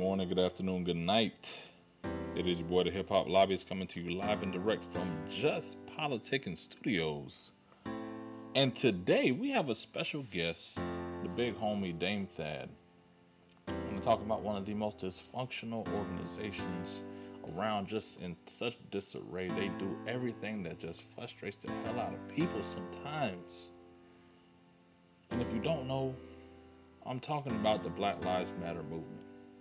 morning, good afternoon, good night. It is your boy, the Hip Hop Lobbyist, coming to you live and direct from Just Politicking Studios. And today we have a special guest, the big homie Dame Thad. I'm going to talk about one of the most dysfunctional organizations around, just in such disarray. They do everything that just frustrates the hell out of people sometimes. And if you don't know, I'm talking about the Black Lives Matter movement.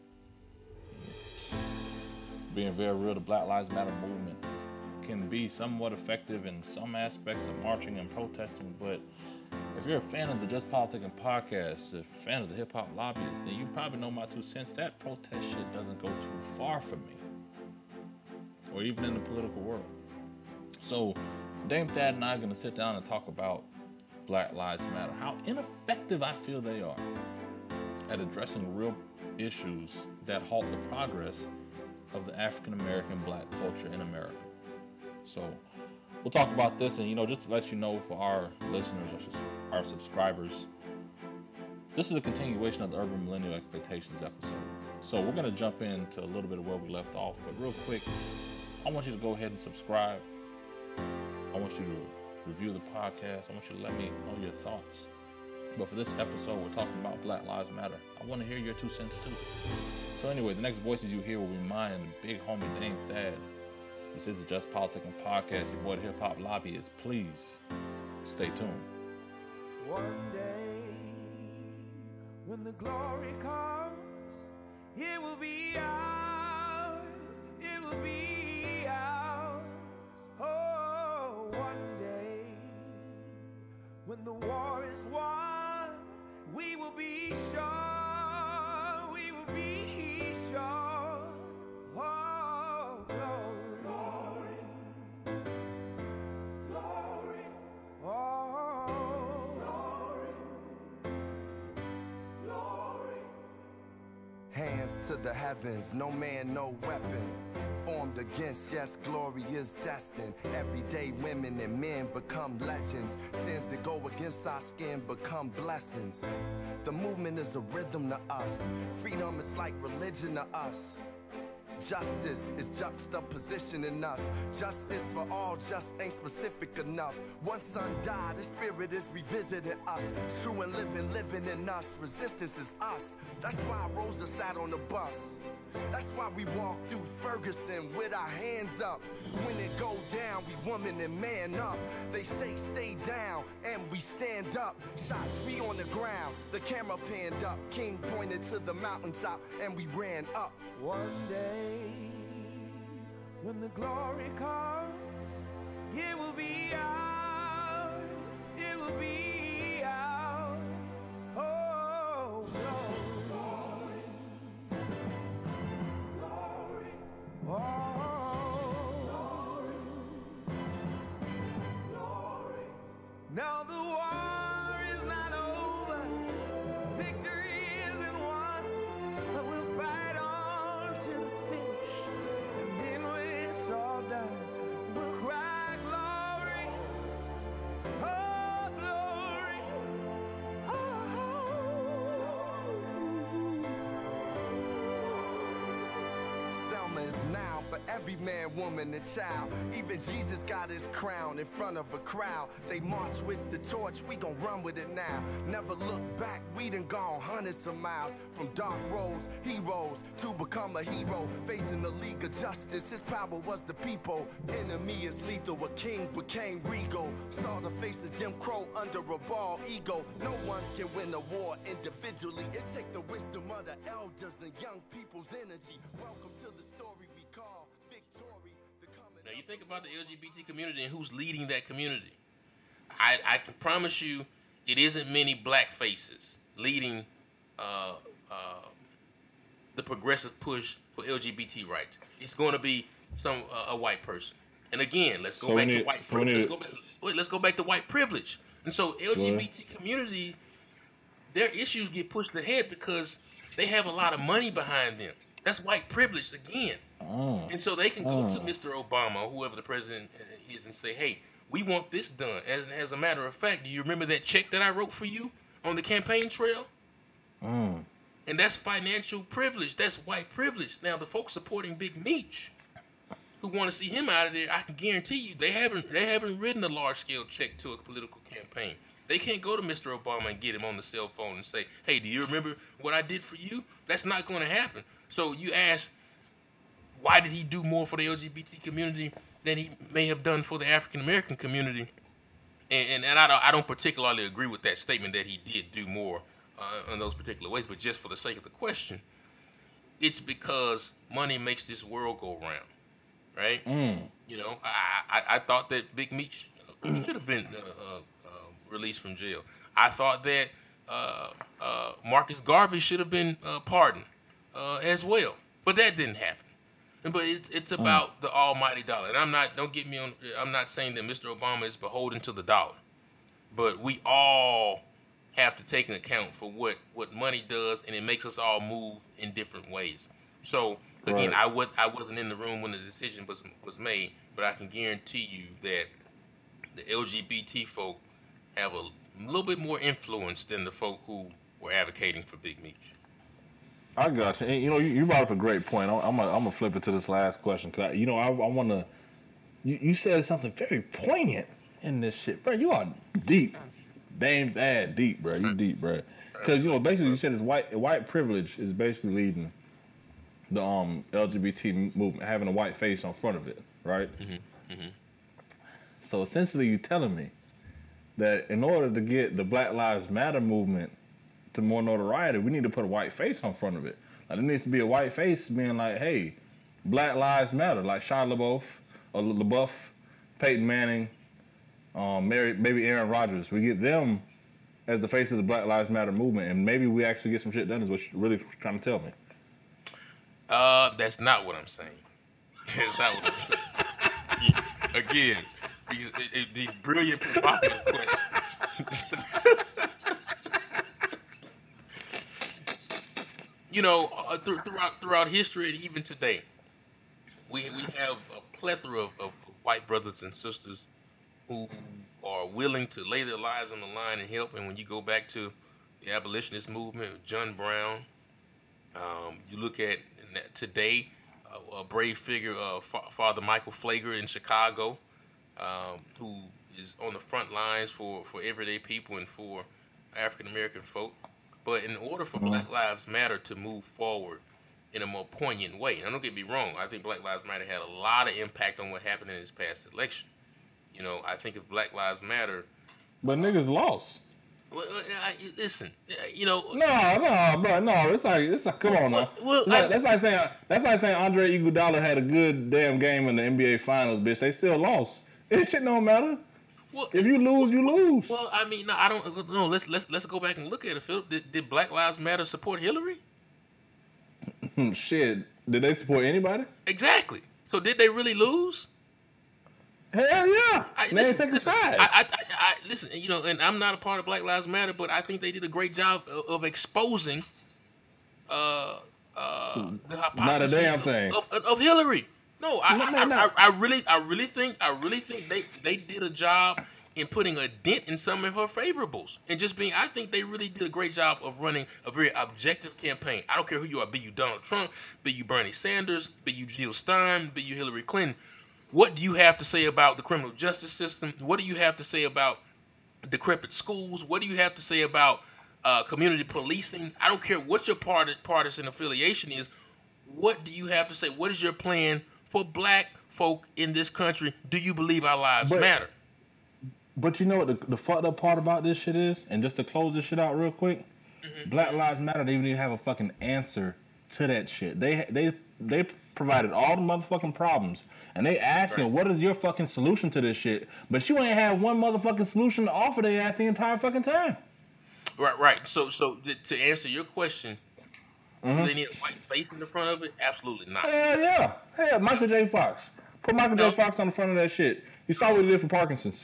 Being very real, the Black Lives Matter movement can be somewhat effective in some aspects of marching and protesting, but if you're a fan of the Just Politicking podcast, a fan of the Hip Hop Lobbyist, then you probably know my 2 cents. That protest shit doesn't go too far for me, or even in the political world. So, Dame Thad and I are going to sit down and talk about Black Lives Matter, how ineffective I feel they are at addressing real issues that halt the progress of the African American black culture in America. So we'll talk about this, and just to let you know, for our listeners, our subscribers, this is a continuation of the Urban Millennial Expectations episode. So we're going to jump into a little bit of where we left off, but real quick, I want you to go ahead and subscribe. I want you to review the podcast. I want you to let me know your thoughts. But for this episode, we're talking about Black Lives Matter. I want to hear your 2 cents too. So anyway, the next voices you hear will be mine and the big homie Dame Thad. This is the Just Politicking podcast. Your boy, the Hip Hop Lobbyist. Please stay tuned. One day, when the glory comes, it will be ours. It will be ours. Oh, one day, when the war is won, we will be sure. We will be sure. Oh, glory, glory, glory. Oh, glory, glory. Hands to the heavens, no man, no weapon formed against, yes, glory is destined. Everyday women and men become legends. Sins that go against our skin become blessings. The movement is a rhythm to us. Freedom is like religion to us. Justice is juxtaposition in us. Justice for all just ain't specific enough. One son died, his spirit is revisiting us. True and living in us. Resistance is us. That's why Rosa sat on the bus. That's why we walk through Ferguson with our hands up. When it go down, we woman and man up. They say stay down, and we stand up. Shots, we on the ground, the camera panned up. King pointed to the mountaintop, and we ran up. One day, when the glory comes, it will be ours. It will be ours. Oh, glory, glory, oh, glory, glory. Now the war is not over. Victory isn't won, but we'll fight on to the finish. And then when it's all done, we'll cry glory, oh glory, oh. Selma is now for every man, woman, and child. Even Jesus got his crown in front of a crowd. They march with the torch, we gon' run with it now. Never look back, we done gone hundreds of miles. From dark roads, heroes, to become a hero. Facing the League of Justice, his power was the people. Enemy is lethal, a king became regal. Saw the face of Jim Crow under a bald ego. No one can win a war individually. It take the wisdom of the elders and young people's energy. Welcome to the story we call victory. Now you think about the LGBT community and who's leading that community. I can promise you, it isn't many black faces leading the progressive push for LGBT rights. It's going to be a white person. And again, let's go back to white privilege. Let's go back to white privilege. And so LGBT community, their issues get pushed ahead because they have a lot of money behind them. That's white privilege again. And so they can go to Mr. Obama or whoever the president is and say, hey, we want this done. As a matter of fact, do you remember that check that I wrote for you on the campaign trail? And And that's financial privilege. That's white privilege. Now, the folks supporting Big Meech who want to see him out of there, I can guarantee you they haven't written a large scale check to a political campaign. They can't go to Mr. Obama and get him on the cell phone and say, "Hey, do you remember what I did for you?" That's not going to happen. So you ask, why did he do more for the LGBT community than he may have done for the African American community? And I don't particularly agree with that statement that he did do more in those particular ways. But just for the sake of the question, it's because money makes this world go round, right? You know, I thought that Big Meech should have been released from jail. I thought that Marcus Garvey should have been pardoned as well, but that didn't happen. But it's about the almighty dollar, and don't get me on. I'm not saying that Mr. Obama is beholden to the dollar, but we all have to take an account for what money does, and it makes us all move in different ways. So again, I wasn't in the room when the decision was made, but I can guarantee you that the LGBT folk have a little bit more influence than the folk who were advocating for Big Meech. I got you. And, you brought up a great point. I'm gonna flip it to this last question because I want to. You said something very poignant in this shit, bro. You are deep, damn bad deep, bro. You deep, bro. Because basically you said it's white privilege is basically leading the LGBT movement, having a white face on front of it, right? So essentially, you're telling me that in order to get the Black Lives Matter movement to more notoriety, we need to put a white face on front of it. Like, there needs to be a white face being like, hey, Black Lives Matter, like Shia LaBeouf, Peyton Manning, maybe Aaron Rodgers. We get them as the face of the Black Lives Matter movement, and maybe we actually get some shit done, is what you're really trying to tell me. That's not what I'm saying. That's not what I'm saying. Again, these brilliant, provocative questions. Throughout history and even today, we have a plethora of white brothers and sisters who are willing to lay their lives on the line and help. And when you go back to the abolitionist movement, John Brown, you look at today, a brave figure, Father Michael Pfleger in Chicago, who is on the front lines for everyday people and for African American folk. But in order for Black Lives Matter to move forward in a more poignant way, and don't get me wrong, I think Black Lives Matter had a lot of impact on what happened in this past election. I think if Black Lives Matter, but niggas lost. Well, listen, No, bro, no. It's like, come on now. Well, that's like saying Andre Iguodala had a good damn game in the NBA Finals, bitch. They still lost. It shit don't matter. Well, if you lose, you lose. Well, I mean, no, I don't. No, let's go back and look at it, Phil. Did Black Lives Matter support Hillary? Shit, did they support anybody? Exactly. So did they really lose? Hell yeah. They didn't take a side. Listen, and I'm not a part of Black Lives Matter, but I think they did a great job of exposing the hypocrisy not a damn thing of Hillary. No, I really think they did a job in putting a dent in some of her favorables and just being. I think they really did a great job of running a very objective campaign. I don't care who you are, be you Donald Trump, be you Bernie Sanders, be you Jill Stein, be you Hillary Clinton. What do you have to say about the criminal justice system? What do you have to say about decrepit schools? What do you have to say about community policing? I don't care what your partisan affiliation is. What do you have to say? What is your plan for black folk in this country? Do you believe our lives matter? But you know what the fucked up part about this shit is? And just to close this shit out real quick, Black Lives Matter, they even didn't have a fucking answer to that shit. They provided all the motherfucking problems. And they asking, what is your fucking solution to this shit? But you ain't have one motherfucking solution to offer their ass the entire fucking time. Right. So to answer your question, do they need a white face in the front of it? Absolutely not. Hell yeah. Hell, Michael J. Fox. Put Michael J. Fox on the front of that shit. You saw what he did for Parkinson's.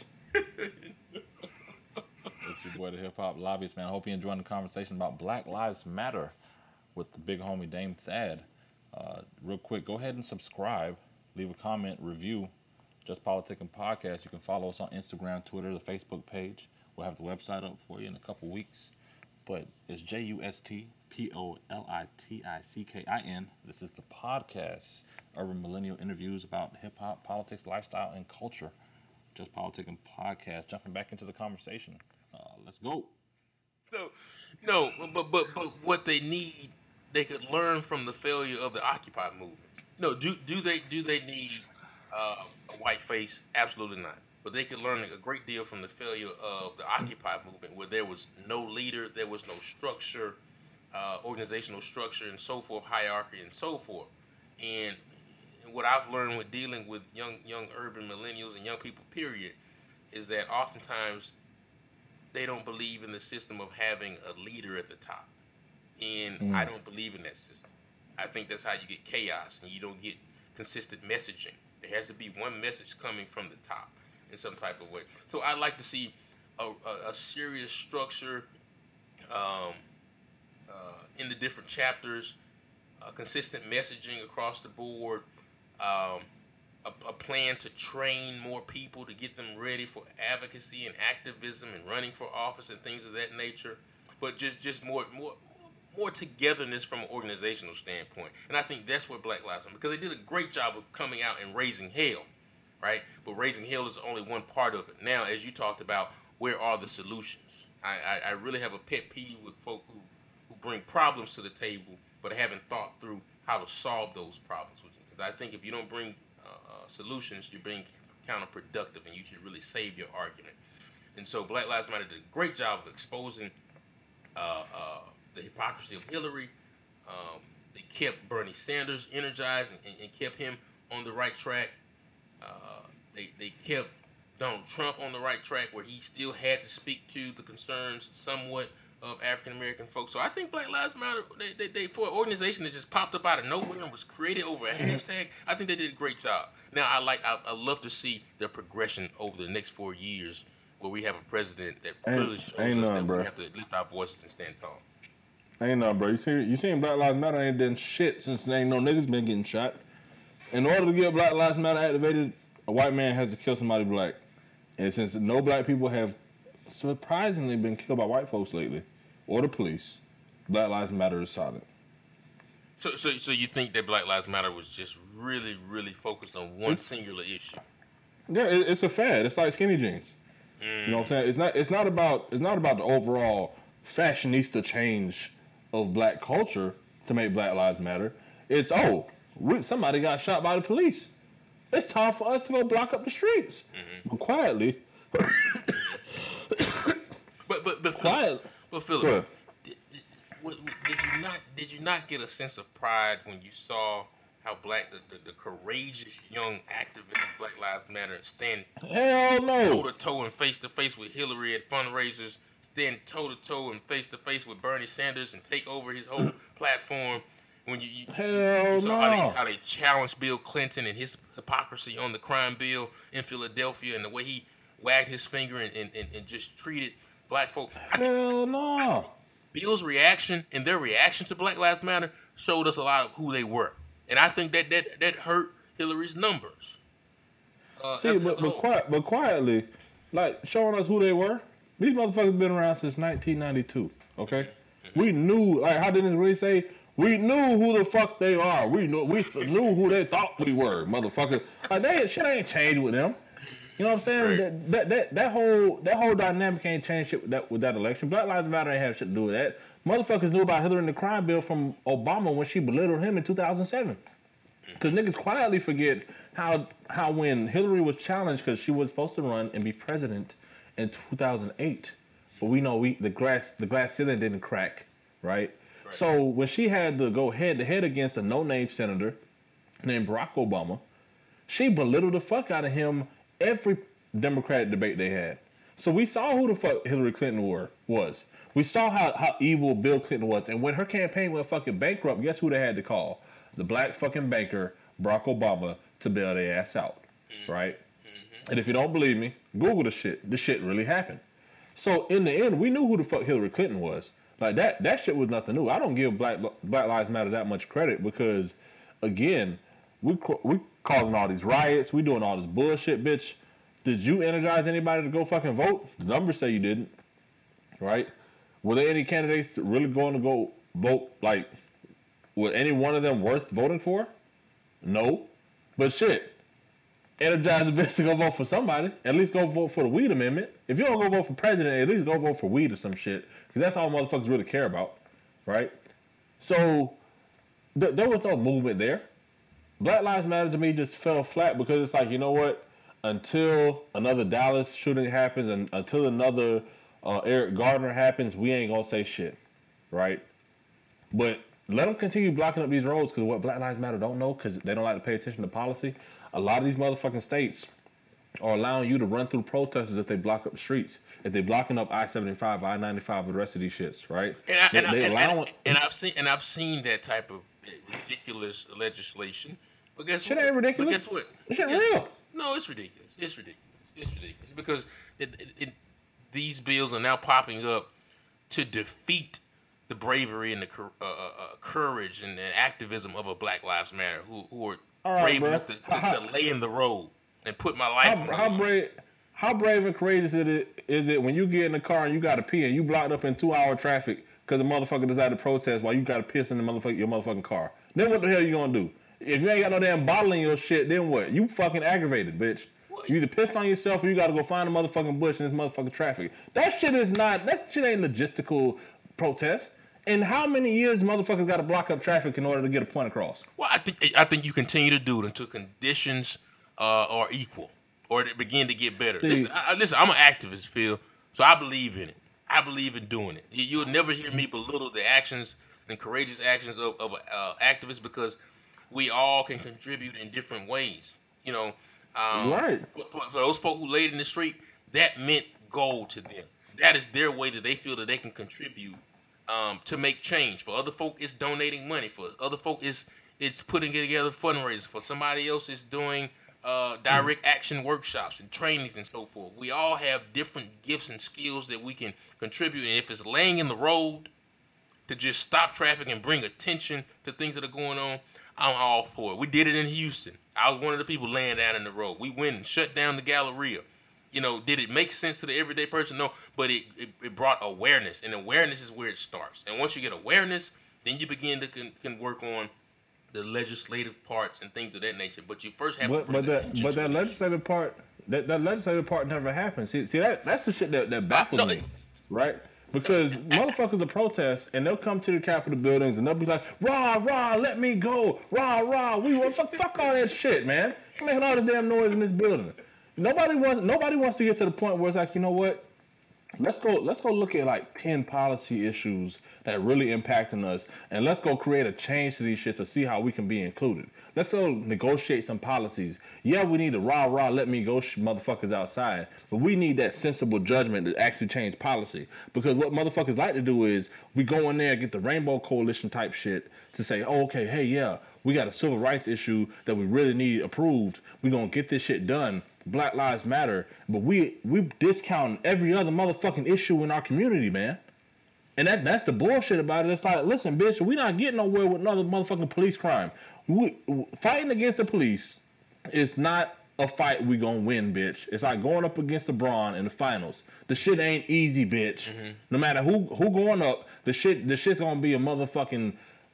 It's your boy, the Hip Hop Lobbyist, man. I hope you're enjoying the conversation about Black Lives Matter with the big homie Dame Thad. Real quick, go ahead and subscribe. Leave a comment, review. Just Politicking Podcast. You can follow us on Instagram, Twitter, the Facebook page. We'll have the website up for you in a couple weeks. but it's JUSTPOLITICKIN. This is the podcast, Urban Millennial Interviews about hip hop, politics, lifestyle, and culture. Just Politic and Podcast. Jumping back into the conversation. Let's go. So, no, but what they need, they could learn from the failure of the Occupy movement. No, do they need a white face? Absolutely not. But they could learn a great deal from the failure of the Occupy movement, where there was no leader, there was no structure, organizational structure, and so forth, hierarchy, and so forth. And what I've learned with dealing with young urban millennials and young people, period, is that oftentimes they don't believe in the system of having a leader at the top. And I don't believe in that system. I think that's how you get chaos and you don't get consistent messaging. There has to be one message coming from the top in some type of way. So I'd like to see a serious structure in the different chapters, consistent messaging across the board, a plan to train more people to get them ready for advocacy and activism and running for office and things of that nature, but just more togetherness from an organizational standpoint. And I think that's where Black Lives Matter, because they did a great job of coming out and raising hell, right? But raising hell is only one part of it. Now, as you talked about, where are the solutions? I really have a pet peeve with folk who bring problems to the table but haven't thought through how to solve those problems. Because I think if you don't bring solutions, you're being counterproductive, and you should really save your argument. And so Black Lives Matter did a great job of exposing the hypocrisy of Hillary. They kept Bernie Sanders energized and kept him on the right track. They kept Donald Trump on the right track, where he still had to speak to the concerns somewhat of African American folks. So I think Black Lives Matter, they for an organization that just popped up out of nowhere and was created over a hashtag, I think they did a great job. Now I love to see the progression over the next 4 years, where we have a president that clearly shows us that we have to lift our voices and stand tall. Ain't nothing, bro. You seen Black Lives Matter ain't done shit since there ain't no niggas been getting shot. In order to get Black Lives Matter activated, a white man has to kill somebody black. And since no black people have surprisingly been killed by white folks lately, or the police, Black Lives Matter is solid. So you think that Black Lives Matter was just really, really focused on one singular issue? Yeah, it's a fad. It's like skinny jeans. You know what I'm saying? It's not about the overall fashionista change of black culture to make Black Lives Matter. It's somebody got shot by the police. It's time for us to go block up the streets quietly. But quietly. But Philip, did you not get a sense of pride when you saw how the courageous young activists of Black Lives Matter stand toe to toe and face to face with Hillary at fundraisers, stand toe to toe and face to face with Bernie Sanders and take over his whole platform? When you saw how they challenged Bill Clinton and his hypocrisy on the crime bill in Philadelphia, and the way he wagged his finger and just treated black folks. Hell no. Bill's reaction and their reaction to Black Lives Matter showed us a lot of who they were. And I think that hurt Hillary's numbers. But quietly, like showing us who they were. These motherfuckers been around since 1992. Okay, we knew. Like, how did it really say? We knew who the fuck they are. We knew who they thought we were, motherfucker. Like, shit ain't changed with them. You know what I'm saying? Right. That whole dynamic ain't changed shit with that election. Black Lives Matter ain't have shit to do with that. Motherfuckers knew about Hillary and the crime bill from Obama when she belittled him in 2007. Because niggas quietly forget how when Hillary was challenged, because she was supposed to run and be president in 2008, but we know the glass ceiling didn't crack, right? So when she had to go head to head against a no-name senator named Barack Obama, she belittled the fuck out of him every Democratic debate they had. So we saw who the fuck Hillary Clinton was. We saw how evil Bill Clinton was. And when her campaign went fucking bankrupt, guess who they had to call? The black fucking banker, Barack Obama, to bail their ass out, right? And if you don't believe me, Google the shit. The shit really happened. So in the end, we knew who the fuck Hillary Clinton was. Like, that shit was nothing new. I don't give Black Lives Matter that much credit because, again, we causing all these riots. We doing all this bullshit, bitch. Did you energize anybody to go fucking vote? The numbers say you didn't, right? Were there any candidates really going to go vote? Like, was any one of them worth voting for? No. But shit, energize the bitch to go vote for somebody. At least go vote for the weed amendment. If you don't go vote for president, at least go vote for weed or some shit. Because that's all motherfuckers really care about, right? So, there was no movement there. Black Lives Matter to me just fell flat because it's like, you know what? Until another Dallas shooting happens and until another Eric Gardner happens, we ain't gonna say shit, right? But let them continue blocking up these roads because what Black Lives Matter don't know, because they don't like to pay attention to policy, a lot of these motherfucking states are allowing you to run through protesters if they block up the streets. If they blocking up I-75, I-95, and the rest of these shits, right? And I've seen that type of ridiculous legislation. But guess shit what? Ain't ridiculous. But guess what? Shit real. No, it's ridiculous. It's ridiculous because these bills are now popping up to defeat the bravery and the courage and the activism of a Black Lives Matter who are brave enough to lay in the road and put my life. How brave and courageous is it when you get in the car and you got to pee and you blocked up in 2-hour traffic because the motherfucker decided to protest while you got to piss in your motherfucking car? Then what the hell you gonna do? If you ain't got no damn bottle in your shit, then what? You fucking aggravated, bitch. What? You either pissed on yourself or you gotta go find a motherfucking bush in this motherfucking traffic. That shit ain't logistical protest. And how many years motherfuckers gotta block up traffic in order to get a point across? Well, I think you continue to do it until conditions are equal or they begin to get better. Listen, I'm an activist, Phil, so I believe in it. I believe in doing it. You'll never hear me belittle the actions and courageous actions of activists because we all can contribute in different ways. You know, right. For those folk who laid in the street, that meant gold to them. That is their way that they feel that they can contribute to make change. For other folk, it's donating money. For other folk, it's putting together fundraisers. For somebody else, it's doing direct action workshops and trainings and so forth. We all have different gifts and skills that we can contribute. And if it's laying in the road to just stop traffic and bring attention to things that are going on, I'm all for it. We did it in Houston. I was one of the people laying down in the road. We went and shut down the Galleria. You know, did it make sense to the everyday person? No, but it brought awareness, and awareness is where it starts. And once you get awareness, then you begin to can work on the legislative parts and things of that nature. But you first have to bring attention to that legislative part, that legislative part never happened. See that's the shit that baffles me, right? Because motherfuckers will protest and they'll come to the Capitol buildings and they'll be like, rah, rah, let me go. Rah, rah, we want fuck all that shit, man. I'm making all this damn noise in this building. Nobody wants to get to the point where it's like, you know what? Let's go look at like 10 policy issues that really impacting us, and let's go create a change to these shits to see how we can be included. Let's go negotiate some policies. Yeah, we need to rah, let me go motherfuckers outside, but we need that sensible judgment to actually change policy. Because what motherfuckers like to do is we go in there and get the Rainbow Coalition type shit to say, oh, okay, hey, yeah, we got a civil rights issue that we really need approved. We're going to get this shit done. Black Lives Matter, but we discount every other motherfucking issue in our community, man. And that's the bullshit about it. It's like, listen, bitch, we not getting nowhere with another motherfucking police crime. Fighting against the police is not a fight we gonna win, bitch. It's like going up against LeBron in the finals. The shit ain't easy, bitch. Mm-hmm. No matter who going up, the shit's gonna be a motherfucking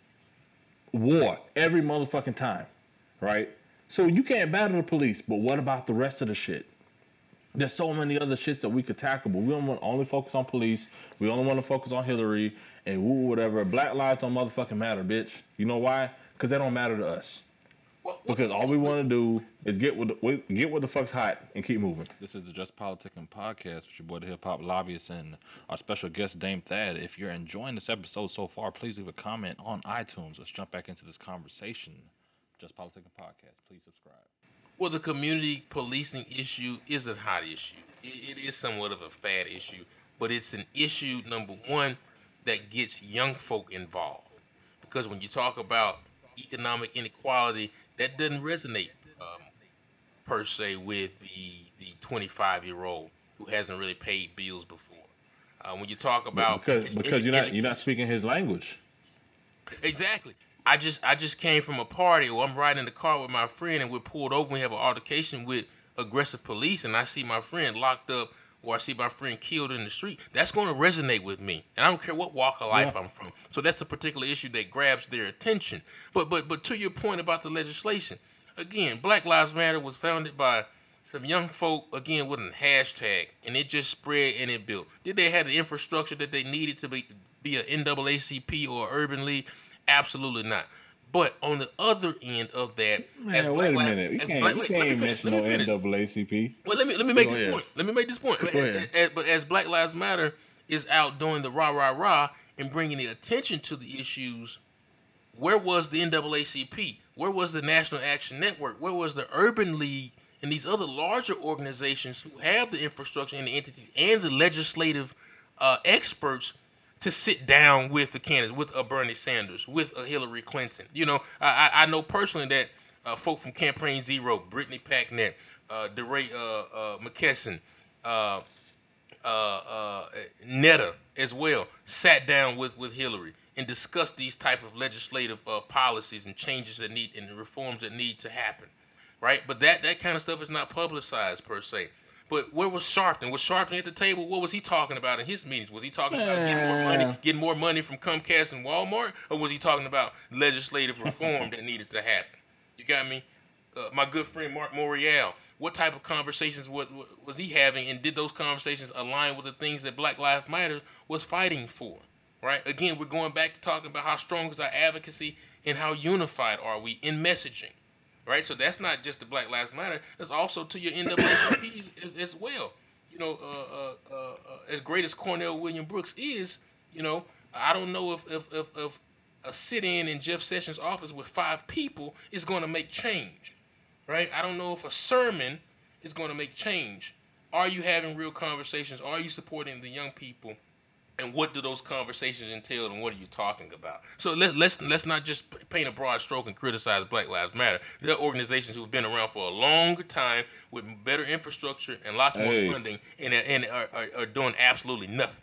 war every motherfucking time, right? So you can't battle the police, but what about the rest of the shit? There's so many other shits that we could tackle, but we don't want to only focus on police. We only want to focus on Hillary and whatever. Black lives don't motherfucking matter, bitch. You know why? Because they don't matter to us. Because all we want to do is get what the fuck's hot and keep moving. This is the Just Politicking Podcast with your boy, the Hip Hop Lobbyist, and our special guest, Dame Thad. If you're enjoying this episode so far, please leave a comment on iTunes. Let's jump back into this conversation. Just Politicking Podcast. Please subscribe. Well, the community policing issue is a hot issue. It is somewhat of a fad issue, but it's an issue, number one, that gets young folk involved. Because when you talk about economic inequality, that doesn't resonate per se with the 25-year-old who hasn't really paid bills before. When you talk about because you're not speaking his language. Exactly. I just came from a party where I'm riding in the car with my friend and we're pulled over and we have an altercation with aggressive police, and I see my friend locked up or I see my friend killed in the street, that's going to resonate with me. And I don't care what walk of life I'm from. So that's a particular issue that grabs their attention. But to your point about the legislation, again, Black Lives Matter was founded by some young folk, again, with a hashtag, and it just spread and it built. Did they have the infrastructure that they needed to be an NAACP or urban league? Absolutely not. But on the other end of that, man, wait a minute, you can't mention no NAACP. Well, let me make this point. Let me make this point. But as Black Lives Matter is out doing the rah and bringing the attention to the issues, where was the NAACP? Where was the National Action Network? Where was the Urban League and these other larger organizations who have the infrastructure and the entities and the legislative experts to sit down with the candidates, with Bernie Sanders, with Hillary Clinton? You know, I know personally that folk from Campaign Zero, Brittany Packnett, DeRay McKesson, Netta as well, sat down with Hillary and discussed these type of legislative policies and changes that need and reforms that need to happen, right? But that kind of stuff is not publicized per se. But where was Sharpton? Was Sharpton at the table? What was he talking about in his meetings? Was he talking about getting more money from Comcast and Walmart? Or was he talking about legislative reform that needed to happen? You got me? My good friend Mark Morial, what type of conversations was he having, and did those conversations align with the things that Black Lives Matter was fighting for? Right? Again, we're going back to talking about how strong is our advocacy and how unified are we in messaging. Right, so that's not just the Black Lives Matter. That's also to your NAACP as well. You know, as great as Cornell William Brooks is, you know, I don't know if a sit-in in Jeff Sessions' office with 5 people is going to make change. Right? I don't know if a sermon is going to make change. Are you having real conversations? Are you supporting the young people? And what do those conversations entail, and what are you talking about? So let's not just paint a broad stroke and criticize Black Lives Matter. There are organizations who've been around for a longer time with better infrastructure and lots more funding, and are doing absolutely nothing.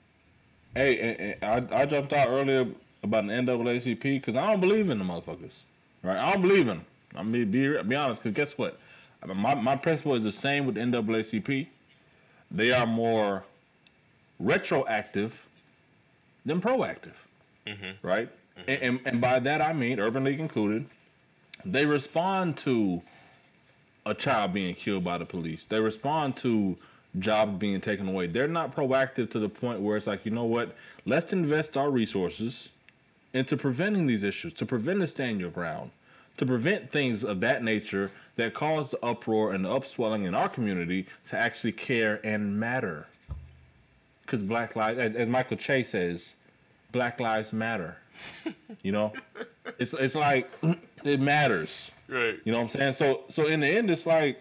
Hey, and I jumped out earlier about the NAACP because I don't believe in the motherfuckers. Right? I don't believe in them. I mean, be honest, because guess what? My principle is the same with the NAACP. They are more retroactive than proactive, right? And by that I mean, Urban League included, they respond to a child being killed by the police. They respond to jobs being taken away. They're not proactive to the point where it's like, you know what, let's invest our resources into preventing these issues, to prevent a stand your ground, to prevent things of that nature that cause the uproar and the upswelling in our community to actually care and matter. Because Black Lives, as Michael Che says, Black Lives Matter. You know, it's like it matters. Right. You know what I'm saying? So in the end, it's like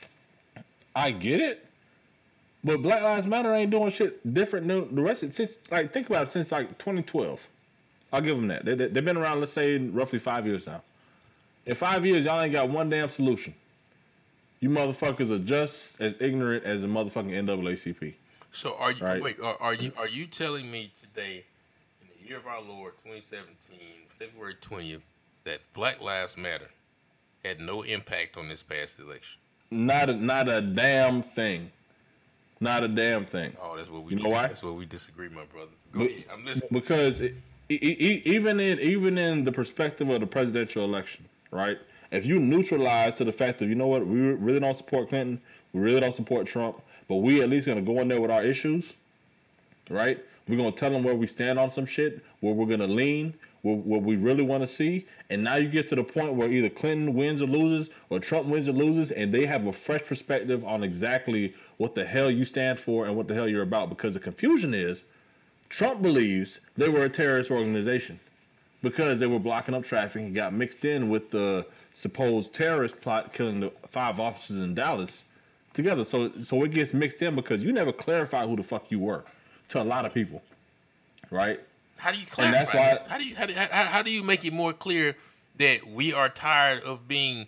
I get it, but Black Lives Matter ain't doing shit different than the rest. Since like think about it, since like 2012, I'll give them that. They've been around, let's say, roughly 5 years now. In 5 years, y'all ain't got one damn solution. You motherfuckers are just as ignorant as the motherfucking NAACP. So are you telling me today, in the year of our Lord 2017, February 20th, that Black Lives Matter had no impact on this past election? Not a damn thing. Not a damn thing. Oh, that's what we. You know why? That's what we disagree, my brother. Go ahead. I'm listening. Because even in the perspective of the presidential election, right? If you neutralize to the fact that, you know what, we really don't support Clinton, we really don't support Trump, but we at least gonna go in there with our issues, right? We're gonna tell them where we stand on some shit, where we're gonna lean, what we really want to see. And now you get to the point where either Clinton wins or loses, or Trump wins or loses, and they have a fresh perspective on exactly what the hell you stand for and what the hell you're about. Because the confusion is, Trump believes they were a terrorist organization because they were blocking up traffic and got mixed in with the supposed terrorist plot killing the 5 officers in Dallas together. So it gets mixed in because you never clarified who the fuck you were to a lot of people, right? How do you clarify? And that's why, how do you make it more clear that we are tired of being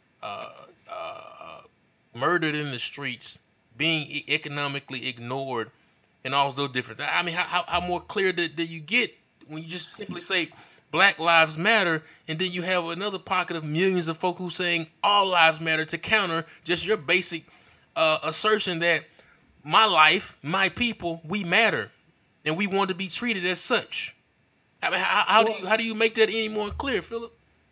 murdered in the streets, being economically ignored, and all those different things? I mean, how more clear do you get when you just simply say Black Lives Matter, and then you have another pocket of millions of folk who saying all lives matter to counter just your basic assertion that my life, my people, we matter, and we want to be treated as such. I mean, how do you make that any more clear, Philip?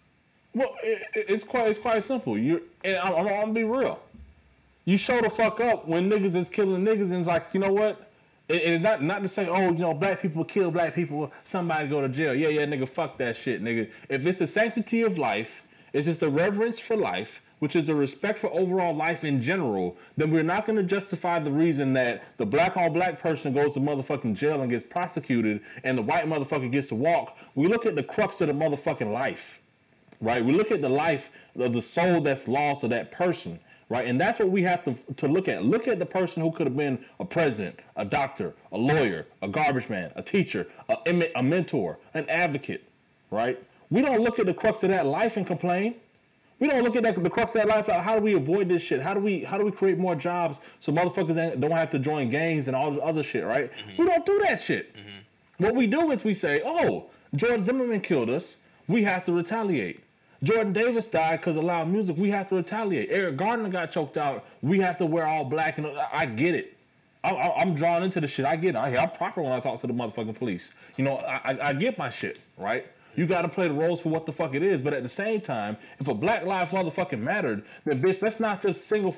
Well, it's quite simple. I'm gonna be real. You show the fuck up when niggas is killing niggas, and it's like, you know what? It's not to say, oh, you know, black people kill black people, somebody go to jail. Yeah, nigga, fuck that shit, nigga. If it's the sanctity of life, it's just a reverence for life, which is a respect for overall life in general, then we're not going to justify the reason that the black on black person goes to motherfucking jail and gets prosecuted and the white motherfucker gets to walk. We look at the crux of the motherfucking life, right? We look at the life of the soul that's lost of that person, right? And that's what we have to look at. Look at the person who could have been a president, a doctor, a lawyer, a garbage man, a teacher, a mentor, an advocate, right? We don't look at the crux of that life and complain. We don't look at the crux of that life. How do we avoid this shit? How do we create more jobs so motherfuckers don't have to join gangs and all this other shit, right? Mm-hmm. We don't do that shit. Mm-hmm. What we do is we say, oh, George Zimmerman killed us. We have to retaliate. Jordan Davis died because of loud music. We have to retaliate. Eric Gardner got choked out. We have to wear all black. And I get it. I'm drawn into the shit. I get it. I'm proper when I talk to the motherfucking police. You know, I get my shit, right? You got to play the roles for what the fuck it is. But at the same time, if a Black Lives motherfucking mattered, then bitch, let's not just single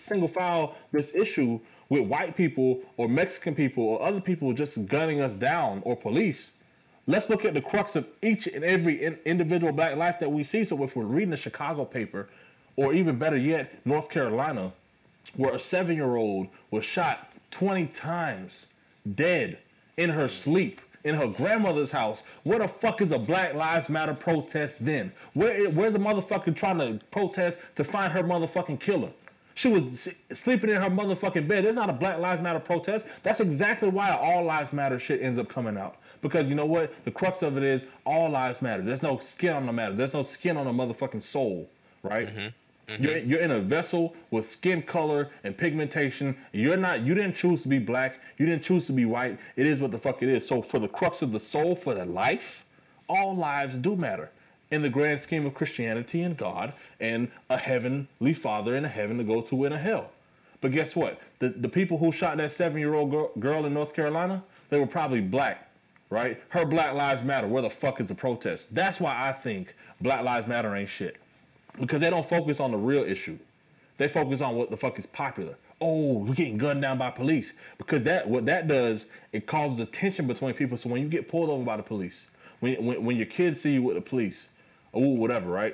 file this issue with white people or Mexican people or other people just gunning us down or police. Let's look at the crux of each and every individual black life that we see. So if we're reading a Chicago paper, or even better yet, North Carolina, where a 7-year-old was shot 20 times, dead, in her sleep, in her grandmother's house, where the fuck is a Black Lives Matter protest then? Where's the motherfucker trying to protest to find her motherfucking killer? She was sleeping in her motherfucking bed. There's not a Black Lives Matter protest. That's exactly why All Lives Matter shit ends up coming out. Because you know what? The crux of it is all lives matter. There's no skin on the matter. There's no skin on the motherfucking soul, right? Mm-hmm. Mm-hmm. You're in a vessel with skin color and pigmentation. You didn't choose to be black. You didn't choose to be white. It is what the fuck it is. So for the crux of the soul, for the life, all lives do matter in the grand scheme of Christianity and God and a heavenly Father and a heaven to go to and a hell. But guess what? The people who shot that 7-year-old girl in North Carolina, they were probably black. Right? Her Black Lives Matter. Where the fuck is the protest? That's why I think Black Lives Matter ain't shit. Because they don't focus on the real issue. They focus on what the fuck is popular. Oh, we're getting gunned down by police. Because what that does, it causes a tension between people. So when you get pulled over by the police, when your kids see you with the police, or whatever, right?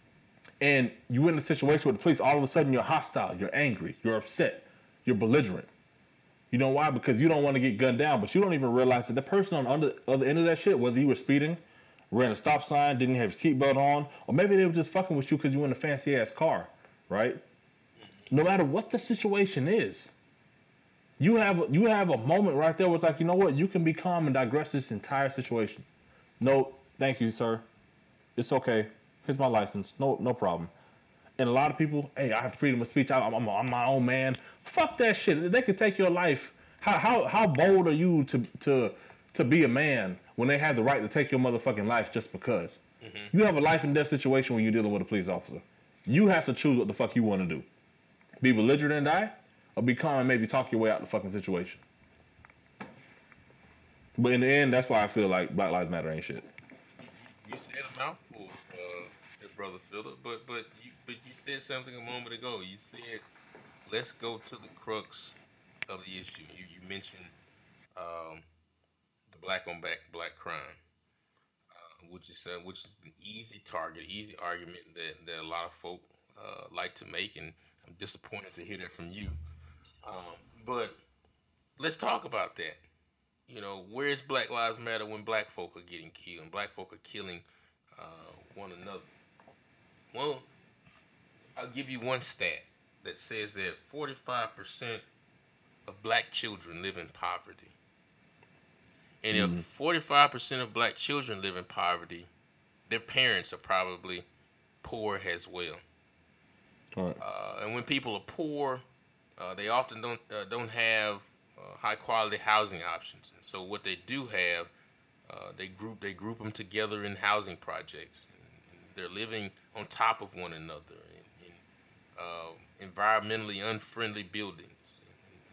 And you in a situation with the police, all of a sudden you're hostile, you're angry, you're upset, you're belligerent. You know why? Because you don't want to get gunned down, but you don't even realize that the person on the other end of that shit, whether you were speeding, ran a stop sign, didn't have your seatbelt on, or maybe they were just fucking with you because you were in a fancy ass car, right? No matter what the situation is, you have a moment right there where it's like, you know what? You can be calm and digress this entire situation. No, thank you, sir. It's okay. Here's my license. No problem. And a lot of people, hey, I have freedom of speech. I'm my own man. Fuck that shit. They could take your life. How bold are you to be a man when they have the right to take your motherfucking life just because? Mm-hmm. You have a life and death situation when you're dealing with a police officer. You have to choose what the fuck you want to do. Be belligerent and die, or be calm and maybe talk your way out of the fucking situation. But in the end, that's why I feel like Black Lives Matter ain't shit. You said a mouthful, brother Philip, but you said something a moment ago. You said, let's go to the crux of the issue. You mentioned the black on black crime, which is an easy target, easy argument that a lot of folk like to make, and I'm disappointed to hear that from you. But let's talk about that. You know, where's Black Lives Matter when black folk are getting killed and black folk are killing one another? Well, I'll give you one stat that says that 45% of black children live in poverty. And if 45% of black children live in poverty, their parents are probably poor as well. Right. And when people are poor, they often don't have high quality housing options. And so what they do have, they group them together in housing projects. They're living on top of one another in environmentally unfriendly buildings.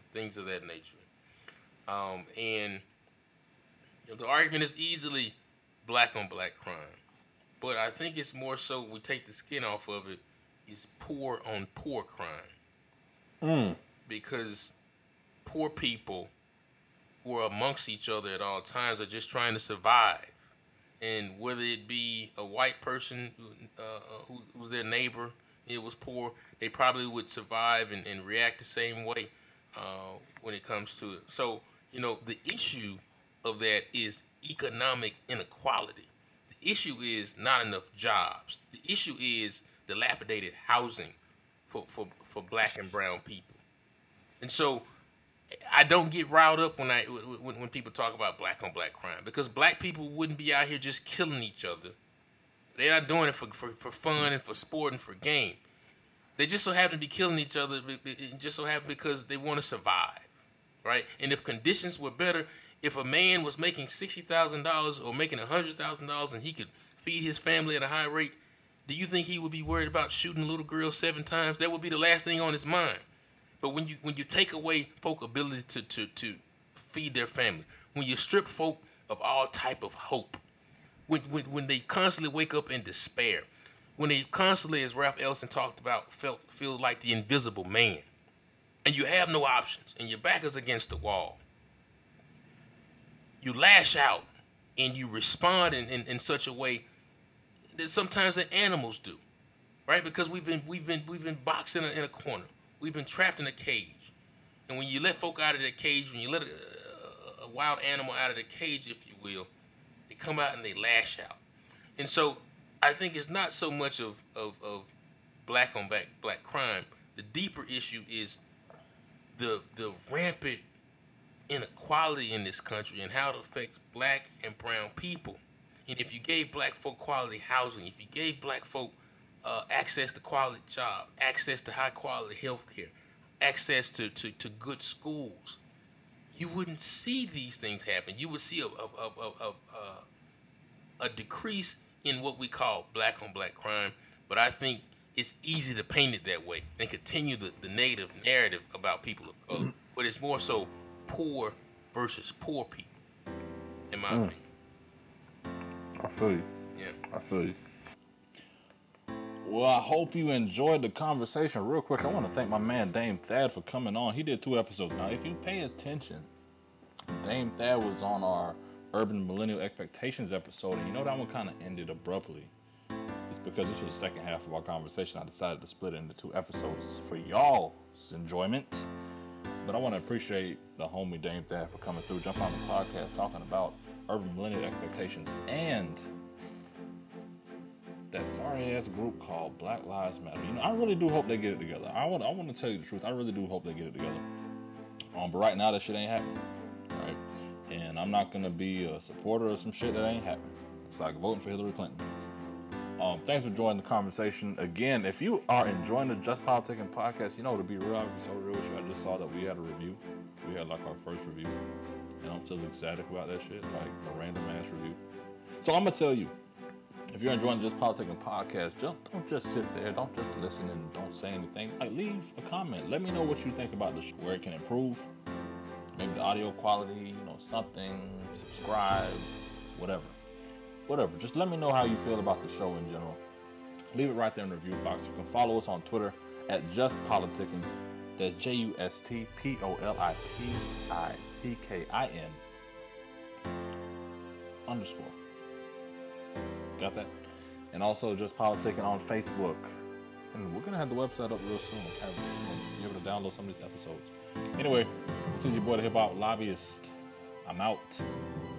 things of that nature. And the argument is easily black on black crime, but I think it's more so we take the skin off of it. It's poor on poor crime, because poor people who are amongst each other at all times are just trying to survive. And whether it be a white person who's their neighbor, it was poor, they probably would survive and react the same way when it comes to it. So, the issue of that is economic inequality. The issue is not enough jobs. The issue is dilapidated housing for black and brown people. And so I don't get riled up when people talk about black on black crime, because black people wouldn't be out here just killing each other. They're not doing it for fun and for sport and for game. They just so happen to be killing each other just so happen because they want to survive, right? And if conditions were better, if a man was making $60,000 or making $100,000 and he could feed his family at a high rate, do you think he would be worried about shooting a little girl 7 times? That would be the last thing on his mind. But when you take away folk ability to feed their family, when you strip folk of all type of hope, when they constantly wake up in despair, when they constantly, as Ralph Ellison talked about, feel like the invisible man, and you have no options, and your back is against the wall, you lash out and you respond in such a way that sometimes the animals do, right? Because we've been boxed in a corner. We've been trapped in a cage. And when you let folk out of that cage, when you let a wild animal out of the cage, if you will, they come out and they lash out. And so I think it's not so much of black on black crime. The deeper issue is the rampant inequality in this country and how it affects black and brown people. And if you gave black folk quality housing, if you gave black folk access to quality jobs, access to high quality health care, access to good schools, you wouldn't see these things happen. You would see a decrease in what we call black on black crime. But I think it's easy to paint it that way and continue the negative narrative about people of color. But it's more so poor versus poor people, in my opinion. I feel you. Yeah. I feel you. Well, I hope you enjoyed the conversation. Real quick, I want to thank my man Dame Thad for coming on. He did 2 episodes. Now, if you pay attention, Dame Thad was on our Urban Millennial Expectations episode, and that one kind of ended abruptly. It's because this was the second half of our conversation. I decided to split it into 2 episodes for y'all's enjoyment. But I want to appreciate the homie Dame Thad for coming through, jumping on the podcast, talking about Urban Millennial Expectations and that sorry ass group called Black Lives Matter. I really do hope they get it together. I want to tell you the truth. I really do hope they get it together. But right now that shit ain't happening, right? And I'm not gonna be a supporter of some shit that ain't happening. It's like voting for Hillary Clinton. Thanks for joining the conversation. Again, if you are enjoying the Just Politicking podcast, to be real, I'll be so real with you. I just saw that we had a review. We had like our first review, and I'm still ecstatic about that shit, like a random ass review. So I'm gonna tell you, if you're enjoying Just Politicking podcast, don't just sit there, don't just listen and don't say anything. Like, leave a comment. Let me know what you think about the show, where it can improve, maybe the audio quality, something. Subscribe, whatever. Just let me know how you feel about the show in general. Leave it right there in the review box. You can follow us on Twitter at Just Politicking. That's JUSTPOLITICKIN _ Got that? And also Just Politicking on Facebook. And we're gonna have the website up real soon. Be able to download some of these episodes. Anyway, this is your boy the Hip Hop Lobbyist. I'm out.